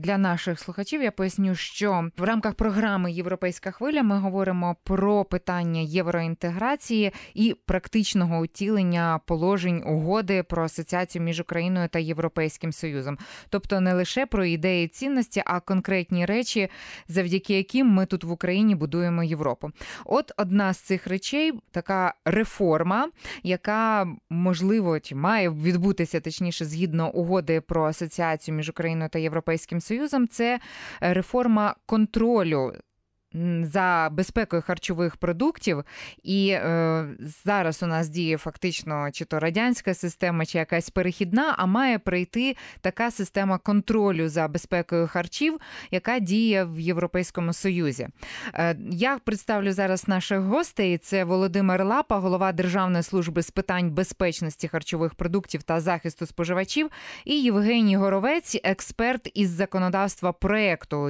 для наших слухачів я поясню, що в рамках програми «Європейська хвиля» ми говоримо про питання євроінтеграції і практичного утілення положень угоди про асоціацію між Україною та Європейським Союзом. Тобто не лише про ідеї, цінності, а конкретні речі, завдяки яким ми тут в Україні будуємо Європу. От одна з цих речей – така реформа, яка, можливо, чи має відбутися, точніше, згідно угоди про асоціацію між Україною та Європейським Союзом, це реформа контролю за безпекою харчових продуктів. І зараз у нас діє фактично чи то радянська система, чи якась перехідна, а має прийти така система контролю за безпекою харчів, яка діє в Європейському Союзі. Я представлю зараз наших гостей. Це Володимир Лапа, голова Державної служби з питань безпечності харчових продуктів та захисту споживачів, і Євгеній Горовець, експерт із законодавства проєкту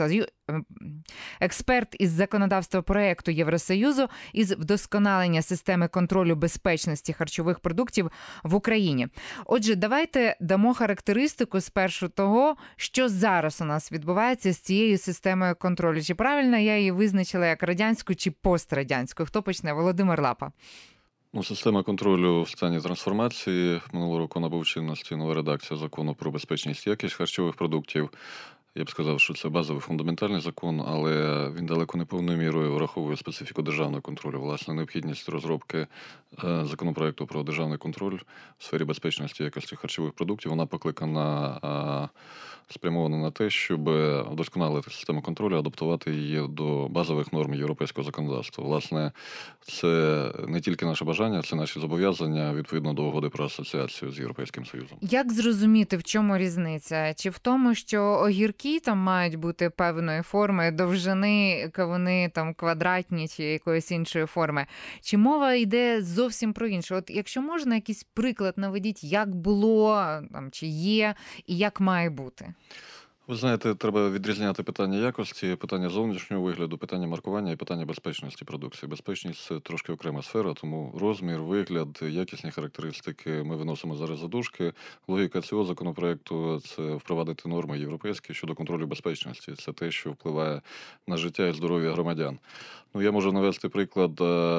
Євросоюзу із вдосконалення системи контролю безпечності харчових продуктів в Україні. Отже, давайте дамо характеристику спершу того, що зараз у нас відбувається з цією системою контролю. Чи правильно я її визначила як радянську чи пострадянську? Хто почне? Володимир Лапа. Система контролю в стані трансформації. Минулого року набув чинності нова редакція закону про безпечність і якість харчових продуктів. Я б сказав, що це базовий фундаментальний закон, але він далеко не повною мірою враховує специфіку державного контролю. Власне, необхідність розробки законопроекту про державний контроль в сфері безпечності і якості харчових продуктів, вона покликана, спрямована на те, щоб вдосконалити систему контролю, адаптувати її до базових норм європейського законодавства. Власне, це не тільки наше бажання, це наші зобов'язання відповідно до угоди про асоціацію з Європейським Союзом. Як зрозуміти, в чому різниця? Чи в тому, що огірки там мають бути певної форми, довжини, кавуни там квадратні чи якоїсь іншої форми? Чи мова йде зовсім про інше? От якщо можна, якийсь приклад наведіть, як було, там, чи є, і як має бути? Ви знаєте, треба відрізняти питання якості, питання зовнішнього вигляду, питання маркування і питання безпечності продукції. Безпечність – це трошки окрема сфера, тому розмір, вигляд, якісні характеристики ми виносимо зараз за дужки. Логіка цього законопроекту – це впровадити норми європейські щодо контролю безпечності. Це те, що впливає на життя і здоров'я громадян. Я можу навести приклад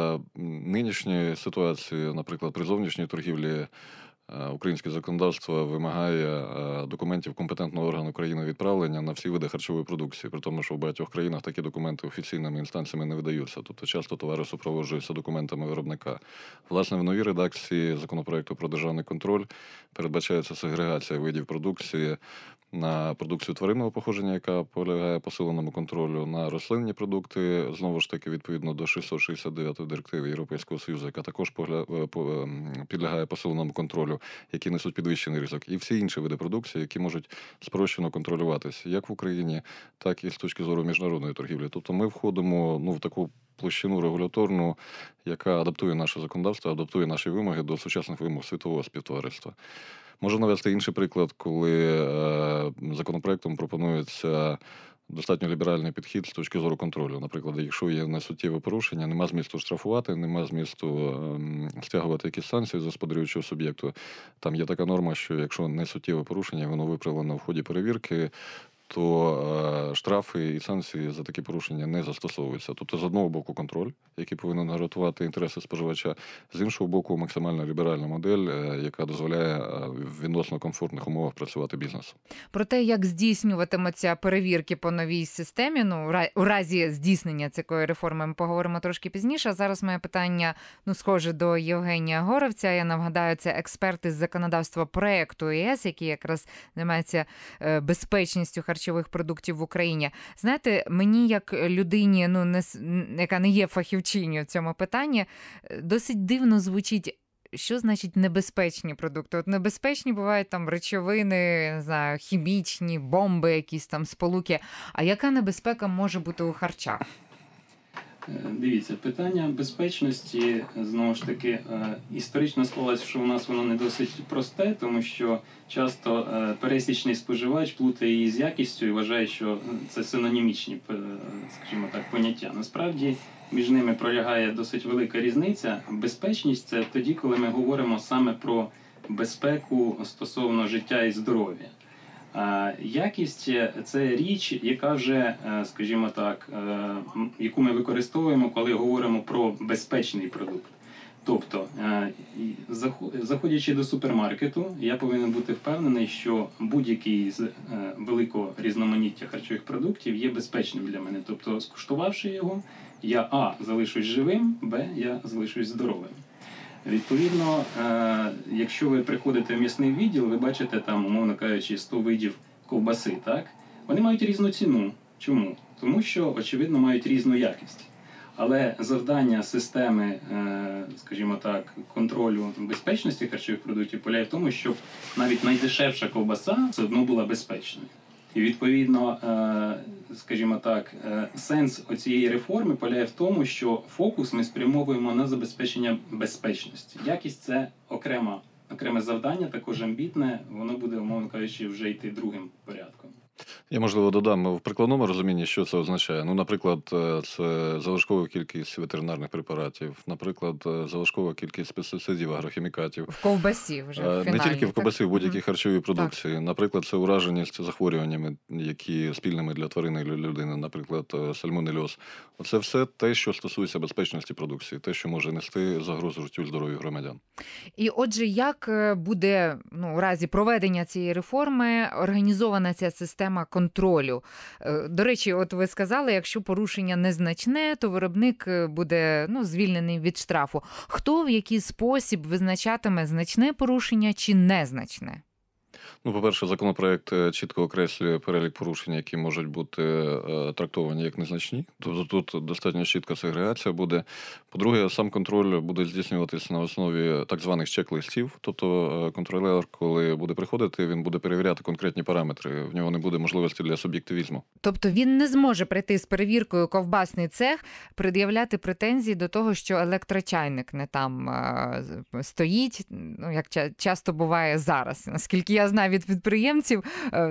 нинішньої ситуації, наприклад, при зовнішній торгівлі. Українське законодавство вимагає документів компетентного органу країни відправлення на всі види харчової продукції, при тому, що в багатьох країнах такі документи офіційними інстанціями не видаються. Тобто часто товари супроводжуються документами виробника. Власне, в новій редакції законопроекту про державний контроль передбачається сегрегація видів продукції на продукцію тваринного походження, яка полягає посиленому контролю, на рослинні продукти, знову ж таки, відповідно до 669 директиви Європейського Союзу, яка також підлягає посиленому контролю, які несуть підвищений ризик, і всі інші види продукції, які можуть спрощено контролюватися як в Україні, так і з точки зору міжнародної торгівлі. Тобто ми входимо в таку площину регуляторну, яка адаптує наше законодавство, адаптує наші вимоги до сучасних вимог світового співтовариства. Можу навести інший приклад, коли законопроектом пропонується достатньо ліберальний підхід з точки зору контролю. Наприклад, якщо є несуттєве порушення, нема змісту штрафувати, нема змісту стягувати якісь санкції з господарюючого суб'єкту. Там є така норма, що якщо несуттєве порушення, воно виправлено в ході перевірки, то штрафи і санкції за такі порушення не застосовуються. Тобто, з одного боку, контроль, який повинен гарантувати інтереси споживача, з іншого боку, максимально ліберальна модель, яка дозволяє в відносно комфортних умовах працювати бізнесу. Про те, як здійснюватимуться перевірки по новій системі, у разі здійснення цієї реформи, ми поговоримо трошки пізніше. А зараз моє питання, схоже, до Євгенія Горовця. Я нагадаю, це експерт із законодавства проєкту ЄС, який якраз займається безпечністю харчових продуктів в Україні. Знаєте, мені як людині, яка не є фахівчиною в цьому питанні, досить дивно звучить, що значить небезпечні продукти. От небезпечні бувають там речовини, не знаю, хімічні, бомби, якісь там сполуки. А яка небезпека може бути у харчах? Дивіться, питання безпечності, знову ж таки, історично склалося, що у нас воно не досить просте, тому що часто пересічний споживач плутає її з якістю і вважає, що це синонімічні, скажімо так, поняття. Насправді, між ними пролягає досить велика різниця. Безпечність – це тоді, коли ми говоримо саме про безпеку стосовно життя і здоров'я. Якість – це річ, яка вже, скажімо так, яку ми використовуємо, коли говоримо про безпечний продукт. Тобто, заходячи до супермаркету, я повинен бути впевнений, що будь-який з великого різноманіття харчових продуктів є безпечним для мене. Тобто, скуштувавши його, я залишусь живим, я залишусь здоровим. Відповідно, якщо ви приходите в м'ясний відділ, ви бачите там, умовно кажучи, 100 видів ковбаси, так? Вони мають різну ціну. Чому? Тому що, очевидно, мають різну якість. Але завдання системи, скажімо так, контролю безпечності харчових продуктів полягає в тому, щоб навіть найдешевша ковбаса все одно була безпечною. І відповідно, скажімо так, сенс оцієї реформи полягає в тому, що фокус ми спрямовуємо на забезпечення безпечності. Якість – це окреме завдання, також амбітне, воно буде, умовно кажучи, вже йти другим порядком. Я, можливо, додам в прикладному розумінні, що це означає. Ну, наприклад, це залишкова кількість ветеринарних препаратів, наприклад, залишкова кількість пестицидів, агрохімікатів. В ковбасі вже в фіналі. Не тільки в ковбасі, в будь-якій харчовій продукції. Так. Наприклад, це ураженість захворюваннями, які спільними для тварини і для людини, наприклад, сальмонельоз. Оце все те, що стосується безпечності продукції, те, що може нести загрозу життю і здоров'ю громадян. І отже, як буде, у разі проведення цієї реформи організована ця система контролю? До речі, от ви сказали, якщо порушення незначне, то виробник буде звільнений від штрафу. Хто в який спосіб визначатиме значне порушення чи незначне? Ну, по-перше, законопроект чітко окреслює перелік порушень, які можуть бути трактовані як незначні. Тобто тут достатньо чітка сегрегація буде. По-друге, сам контроль буде здійснюватися на основі так званих чек-листів. Тобто контролер, коли буде приходити, він буде перевіряти конкретні параметри. В нього не буде можливості для суб'єктивізму. Тобто він не зможе прийти з перевіркою ковбасний цех, пред'являти претензії до того, що електрочайник не там стоїть, як часто буває зараз. Наскільки я знаю від підприємців,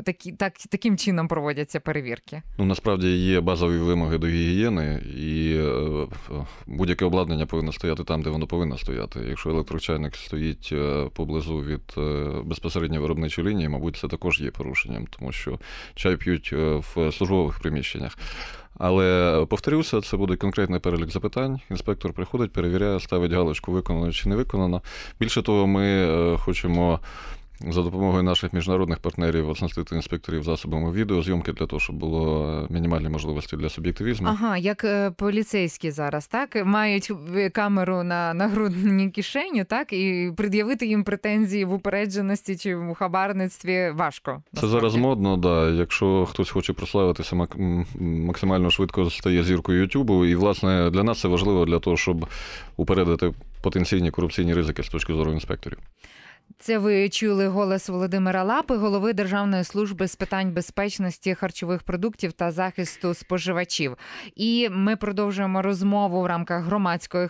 таким чином проводяться перевірки. Ну, насправді є базові вимоги до гігієни, і будь-яке обладнання повинно стояти там, де воно повинно стояти. Якщо електрочайник стоїть поблизу від безпосередньо виробничої лінії, мабуть, це також є порушенням, тому що чай п'ють в службових приміщеннях. Але, повторюся, це буде конкретний перелік запитань. Інспектор приходить, перевіряє, ставить галочку, виконано чи не виконано. Більше того, ми хочемо за допомогою наших міжнародних партнерів оснастити інспекторів засобами відеозйомки для того, щоб було мінімальні можливості для суб'єктивізму. Ага, як поліцейські зараз, так? Мають камеру на нагрудній кишені, так? І пред'явити їм претензії в упередженості чи в хабарництві важко. Насправді. Це зараз модно, да. Якщо хтось хоче прославитися, максимально швидко стає зіркою Ютубу. І, власне, для нас це важливо для того, щоб упередити потенційні корупційні ризики з точки зору інспекторів. Це ви чули голос Володимира Лапи, голови Державної служби з питань безпечності харчових продуктів та захисту споживачів. І ми продовжуємо розмову в рамках громадської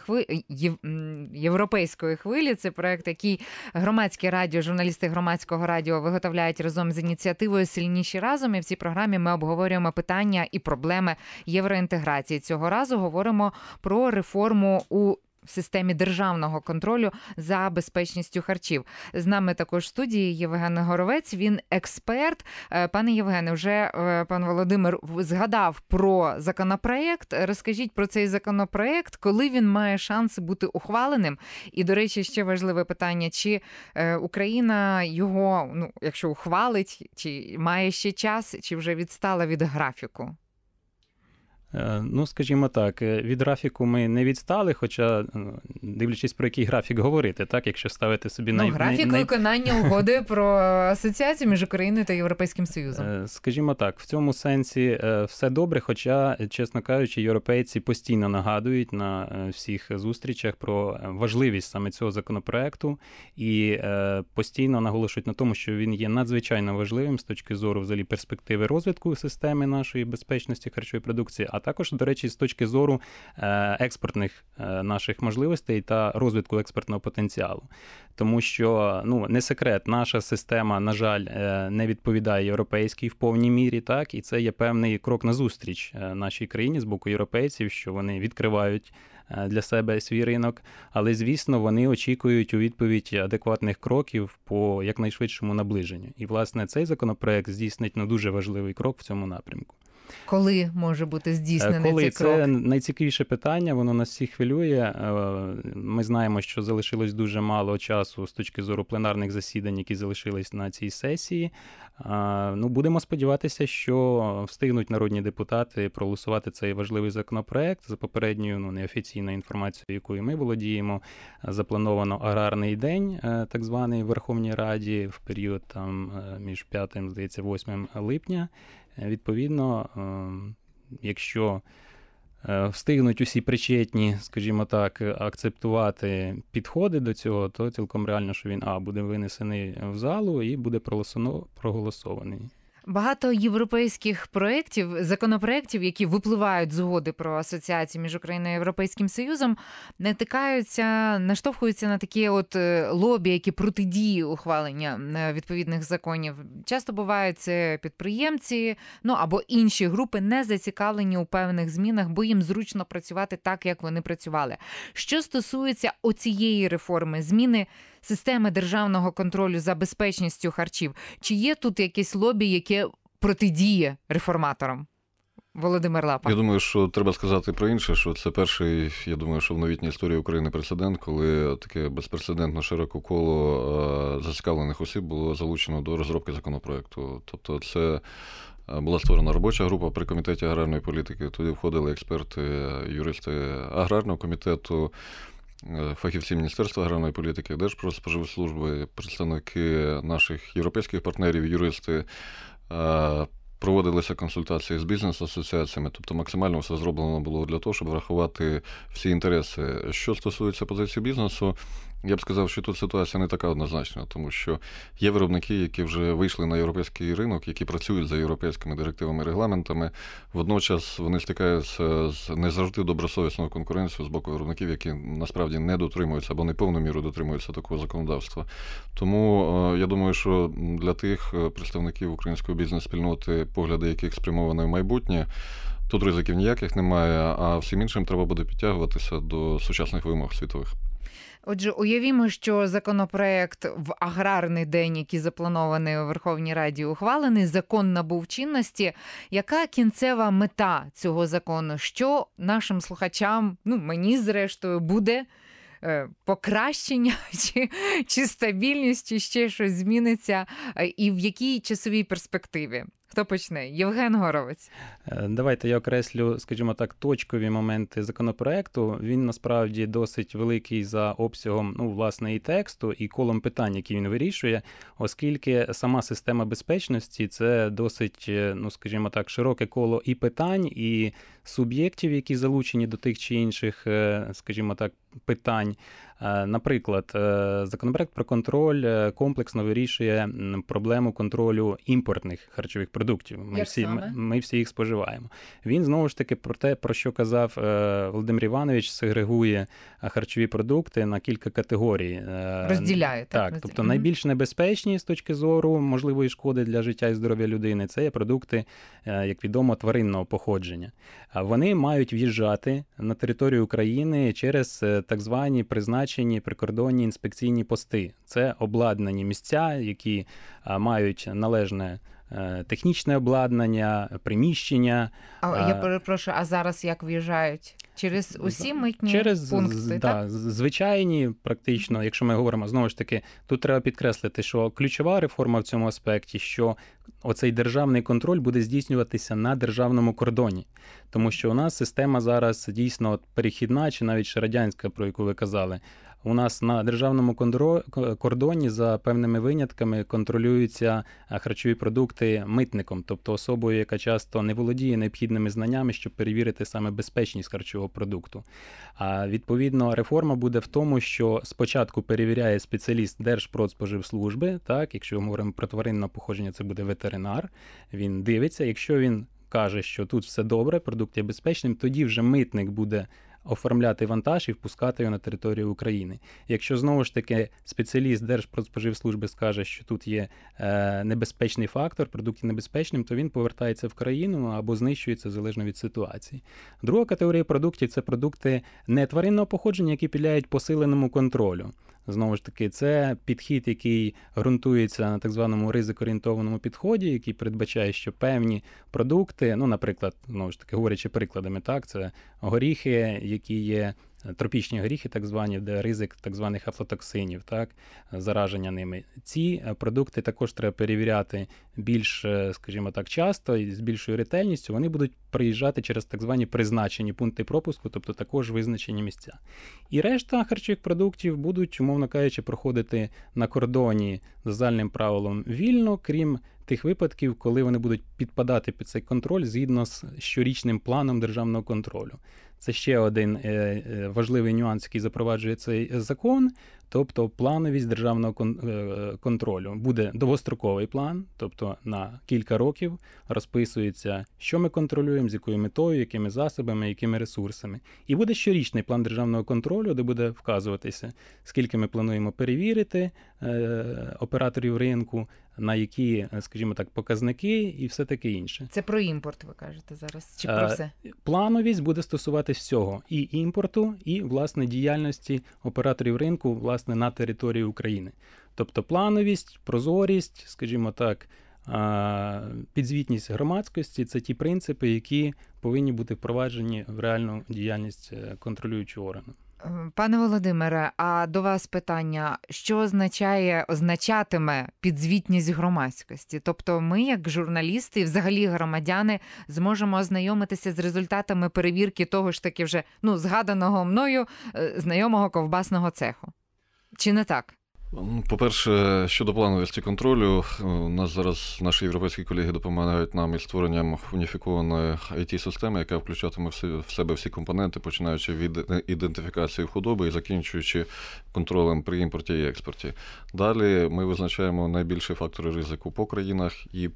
європейської хвилі. Це проект, який громадське радіо, журналісти громадського радіо виготовляють разом з ініціативою «Сильніші разом». І в цій програмі ми обговорюємо питання і проблеми євроінтеграції. Цього разу говоримо про реформу у системі державного контролю за безпечністю харчів. З нами також в студії Євген Горовець, він експерт. Пане Євгене, вже пан Володимир згадав про законопроект. Розкажіть про цей законопроект, коли він має шанс бути ухваленим. І, до речі, ще важливе питання, чи Україна його, якщо ухвалить, чи має ще час, чи вже відстала від графіку? Скажімо так, від графіку ми не відстали, хоча, дивлячись, про який графік говорити, так, якщо ставити собі... Графік виконання угоди про асоціацію між Україною та Європейським Союзом. Скажімо так, в цьому сенсі все добре, хоча, чесно кажучи, європейці постійно нагадують на всіх зустрічах про важливість саме цього законопроекту і постійно наголошують на тому, що він є надзвичайно важливим з точки зору взагалі перспективи розвитку системи нашої безпечності харчової продукції, а також, до речі, з точки зору експортних наших можливостей та розвитку експортного потенціалу. Тому що, не секрет, наша система, на жаль, не відповідає європейській в повній мірі, так, і це є певний крок назустріч нашій країні з боку європейців, що вони відкривають для себе свій ринок, але, звісно, вони очікують у відповідь адекватних кроків по якнайшвидшому наближенню. І, власне, цей законопроект здійснить дуже важливий крок в цьому напрямку. Коли може бути здійснений Коли? цей крок? Це найцікавіше питання, воно нас всіх хвилює. Ми знаємо, що залишилось дуже мало часу з точки зору пленарних засідань, які залишились на цій сесії. Будемо сподіватися, що встигнуть народні депутати проголосувати цей важливий законопроект. За попередньою неофіційною інформацією, якою ми володіємо, заплановано аграрний день, так званий в Верховній Раді, в період між 5, здається, 8 липня. Відповідно, якщо встигнуть усі причетні, скажімо так, акцептувати підходи до цього, то цілком реально, що він буде винесений в залу і буде проголосований. Багато європейських законопроєктів, які випливають з угоди про асоціацію між Україною і Європейським Союзом, наштовхуються на такі лобі, які протидіють ухвалення відповідних законів. Часто бувають це підприємці, або інші групи не зацікавлені у певних змінах, бо їм зручно працювати так, як вони працювали. Що стосується оцієї реформи, зміни системи державного контролю за безпечністю харчів, чи є тут якесь лобі, яке протидіє реформаторам? Володимир Лапа. Я думаю, що треба сказати про інше, що це перший, я думаю, що в новітній історії України прецедент, коли таке безпрецедентно широке коло зацікавлених осіб було залучено до розробки законопроекту. Тобто це була створена робоча група при комітеті аграрної політики, туди входили експерти, юристи аграрного комітету, фахівці Міністерства аграрної політики, Держпродспоживслужби, представники наших європейських партнерів, юристи. Проводилися консультації з бізнес-асоціаціями, тобто максимально все зроблено було для того, щоб врахувати всі інтереси. Що стосується позиції бізнесу, я б сказав, що тут ситуація не така однозначна, тому що є виробники, які вже вийшли на європейський ринок, які працюють за європейськими директивами, регламентами. Водночас вони стикаються з не завжди добросовісною конкуренцією з боку виробників, які насправді не дотримуються або не повну міру дотримуються такого законодавства. Тому я думаю, що для тих представників української бізнес-спільноти, погляди яких спрямовані в майбутнє, тут ризиків ніяких немає, а всім іншим треба буде підтягуватися до сучасних вимог світових. Отже, уявімо, що законопроект в аграрний день, який запланований у Верховній Раді, ухвалений, закон набув чинності. Яка кінцева мета цього закону? Що нашим слухачам, мені зрештою, буде покращення чи стабільність, чи ще щось зміниться, і в якій часовій перспективі? Хто почне? Євген Горовець. Давайте я окреслю, скажімо так, точкові моменти законопроекту. Він насправді досить великий за обсягом, власне, і тексту, і колом питань, які він вирішує, оскільки сама система безпечності – це досить, скажімо так, широке коло і питань, і суб'єктів, які залучені до тих чи інших, скажімо так, питань. Наприклад, законопроект про контроль комплексно вирішує проблему контролю імпортних харчових продуктів. Ми всі їх споживаємо. Він, знову ж таки, про те, про що казав Володимир Іванович, сегрегує харчові продукти на кілька категорій. Розділяє. Так, тобто найбільш небезпечні з точки зору можливої шкоди для життя і здоров'я людини – це є продукти, як відомо, тваринного походження. Вони мають в'їжджати на територію України через так звані призначені прикордонні інспекційні пости. Це обладнані місця, які мають належне технічне обладнання, приміщення. Я перепрошую, а зараз як в'їжджають? Через усі митні пункти, так? Звичайні, практично, якщо ми говоримо, знову ж таки, тут треба підкреслити, що ключова реформа в цьому аспекті, що оцей державний контроль буде здійснюватися на державному кордоні. Тому що у нас система зараз дійсно перехідна, чи навіть ще радянська, про яку ви казали. У нас на державному кордоні за певними винятками контролюються харчові продукти митником, тобто особою, яка часто не володіє необхідними знаннями, щоб перевірити саме безпечність харчового продукту. А відповідно реформа буде в тому, що спочатку перевіряє спеціаліст Держпродспоживслужби, так, якщо ми говоримо про тваринне походження, це буде ветеринар, він дивиться, якщо він вкаже, що тут все добре, продукт є безпечним, тоді вже митник буде оформляти вантаж і впускати його на територію України. Якщо, знову ж таки, спеціаліст Держпродспоживслужби скаже, що тут є небезпечний фактор, продукт є небезпечним, то він повертається в країну або знищується залежно від ситуації. Друга категорія продуктів – це продукти не тваринного походження, які підлягають посиленому контролю. Знову ж таки, це підхід, який ґрунтується на так званому ризикоорієнтованому підході, який передбачає, що певні продукти, ну, наприклад, знову ж таки, говорячи прикладами, так, це горіхи, які є тропічні горіхи, так звані, де ризик так званих афлатоксинів, так, зараження ними. Ці продукти також треба перевіряти більш, скажімо так, часто і з більшою ретельністю. Вони будуть приїжджати через так звані призначені пункти пропуску, тобто також визначені місця. І решта харчових продуктів будуть, умовно кажучи, проходити на кордоні за загальним правилом вільно, крім тих випадків, коли вони будуть підпадати під цей контроль згідно з щорічним планом державного контролю. Це ще один важливий нюанс, який запроваджує цей закон, тобто плановість державного контролю. Буде довгостроковий план, тобто на кілька років розписується, що ми контролюємо, з якою метою, якими засобами, якими ресурсами. І буде щорічний план державного контролю, де буде вказуватися, скільки ми плануємо перевірити операторів ринку, на які, скажімо так, показники і все таке інше. Це про імпорт, ви кажете зараз, чи про все? Плановість буде стосуватись всього. І імпорту, і, власне, діяльності операторів ринку, власне, на території України. Тобто плановість, прозорість, скажімо так, підзвітність громадськості – це ті принципи, які повинні бути впроваджені в реальну діяльність контролюючого органу. Пане Володимире, а до вас питання, що означатиме підзвітність громадськості? Тобто ми, як журналісти і взагалі громадяни, зможемо ознайомитися з результатами перевірки того ж таки вже, згаданого мною, знайомого ковбасного цеху. Чи не так? По-перше, щодо плановості контролю, у нас зараз наші європейські колеги допомагають нам із створенням уніфікованої IT-системи, яка включатиме в себе всі компоненти, починаючи від ідентифікації худоби і закінчуючи контролем при імпорті і експорті. Далі ми визначаємо найбільші фактори ризику по країнах і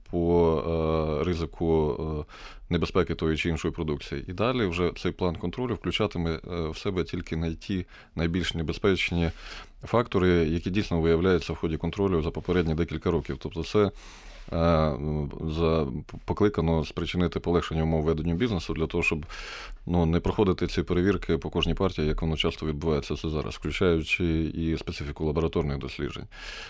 по ризику небезпеки тої чи іншої продукції. І далі вже цей план контролю включатиме в себе тільки ті найбільш небезпечні фактори, які дійсно виявляються в ході контролю за попередні декілька років. Тобто це покликано спричинити полегшення умов ведення бізнесу для того, щоб не проходити ці перевірки по кожній партії, як воно часто відбувається це зараз, включаючи і специфіку лабораторних досліджень.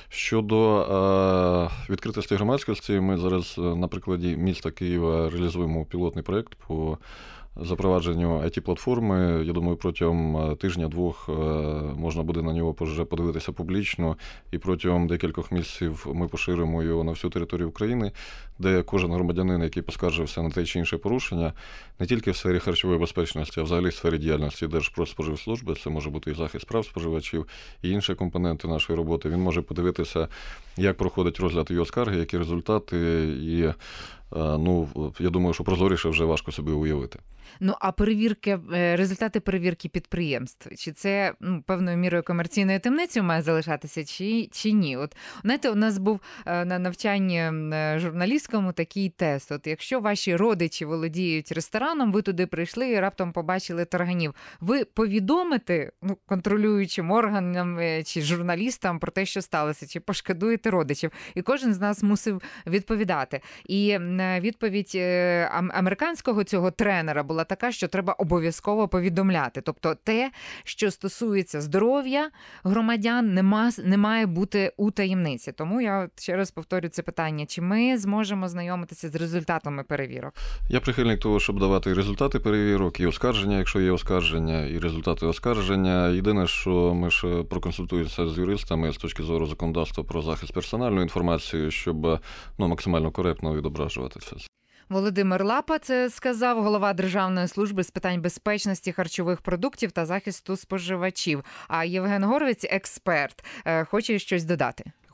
Щодо відкритості громадськості, ми зараз на прикладі міста Києва реалізуємо пілотний проєкт по запровадженню IT-платформи. Я думаю, протягом тижня-двох можна буде на нього вже подивитися публічно, і протягом декількох місяців ми поширимо його на всю територію України, де кожен громадянин, який поскаржився на те чи інше порушення, не тільки в сфері харчової безпечності, а взагалі в сфері діяльності Держпродспоживслужби, це може бути і захист прав споживачів, і інші компоненти нашої роботи, він може подивитися, як проходить розгляд його скарги, які результати, і я думаю, що прозоріше вже важко собі уявити. А результати перевірки підприємств, чи це певною мірою комерційною таємницею має залишатися, чи ні? От, знаєте, у нас був на навчанні журналістському такий тест. От якщо ваші родичі володіють рестораном, ви туди прийшли і раптом побачили тарганів. Ви повідомите контролюючим органам чи журналістам про те, що сталося, чи пошкодуєте родичів? І кожен з нас мусив відповідати. І відповідь американського цього тренера була така, що треба обов'язково повідомляти. Тобто те, що стосується здоров'я громадян, не має бути у таємниці. Тому я ще раз повторю це питання. Чи ми зможемо знайомитися з результатами перевірок? Я прихильник того, щоб давати і результати перевірок, і оскарження, якщо є оскарження, і результати оскарження. Єдине, що ми ж проконсультуємося з юристами з точки зору законодавства про захист персональної інформації, щоб максимально коректно відображувати це. Володимир Лапа це сказав, голова Державної служби з питань безпечності харчових продуктів та захисту споживачів. А Євген Горовець, експерт, хоче щось додати.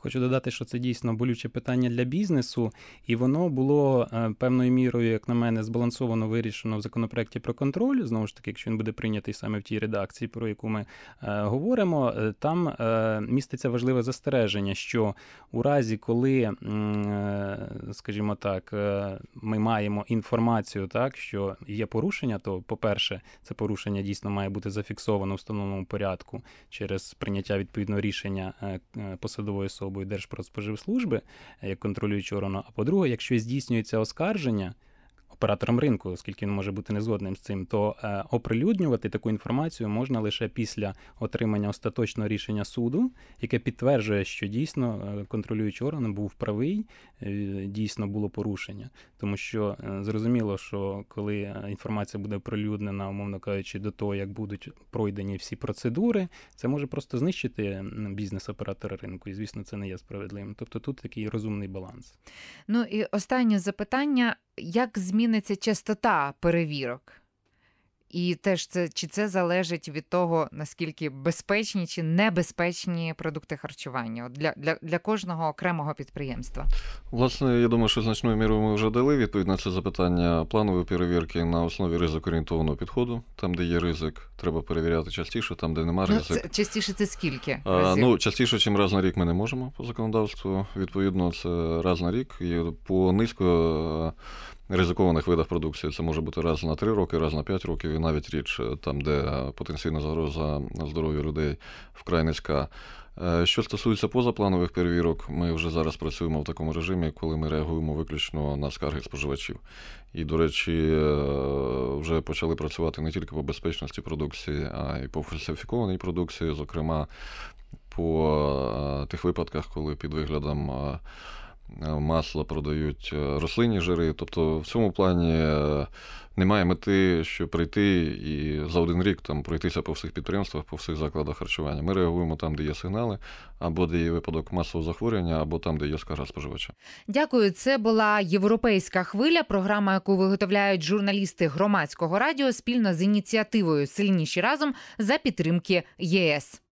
Хочу додати, що це дійсно болюче питання для бізнесу, і воно було певною мірою, як на мене, збалансовано вирішено в законопроекті про контроль. Знову ж таки, якщо він буде прийнятий саме в тій редакції, про яку ми говоримо, там міститься важливе застереження, що у разі, коли, скажімо так, ми маємо інформацію, так, що є порушення, то, по-перше, це порушення дійсно має бути зафіксовано в встановленому порядку через прийняття відповідного рішення посадовою особою Держпродспоживслужби як контролюючого органу. А по-друге, якщо здійснюється оскарження оператором ринку, оскільки він може бути незгодним з цим, то оприлюднювати таку інформацію можна лише після отримання остаточного рішення суду, яке підтверджує, що дійсно контролюючий орган був правий, дійсно було порушення. Тому що зрозуміло, що коли інформація буде оприлюднена, умовно кажучи, до того, як будуть пройдені всі процедури, це може просто знищити бізнес оператора ринку. І, звісно, це не є справедливим. Тобто тут такий розумний баланс. Ну і останнє запитання. Як зміниться частота перевірок? І теж чи це залежить від того, наскільки безпечні чи небезпечні продукти харчування для кожного окремого підприємства? Власне, я думаю, що значною мірою ми вже дали відповідь на це запитання. Планової перевірки на основі ризикоорієнтованого підходу. Там, де є ризик, треба перевіряти частіше, там, де немає ризик. Частіше це скільки разів? Частіше, ніж раз на рік ми не можемо по законодавству. Відповідно, це раз на рік. І по низько ризикованих видах продукції це може бути раз на 3 роки, раз на 5 років, і навіть річ там, де потенційна загроза здоров'ю людей вкрай низька. Що стосується позапланових перевірок, ми вже зараз працюємо в такому режимі, коли ми реагуємо виключно на скарги споживачів. І, до речі, вже почали працювати не тільки по безпечності продукції, а й по фальсифікованій продукції, зокрема по тих випадках, коли під виглядом масла продають рослинні жири. Тобто в цьому плані немає мети, що прийти і за один рік там пройтися по всіх підприємствах, по всіх закладах харчування. Ми реагуємо там, де є сигнали, або де є випадок масового захворювання, або там, де є скарга споживача. Дякую. Це була «Європейська хвиля», програма, яку виготовляють журналісти Громадського радіо спільно з ініціативою «Сильніші разом» за підтримки ЄС.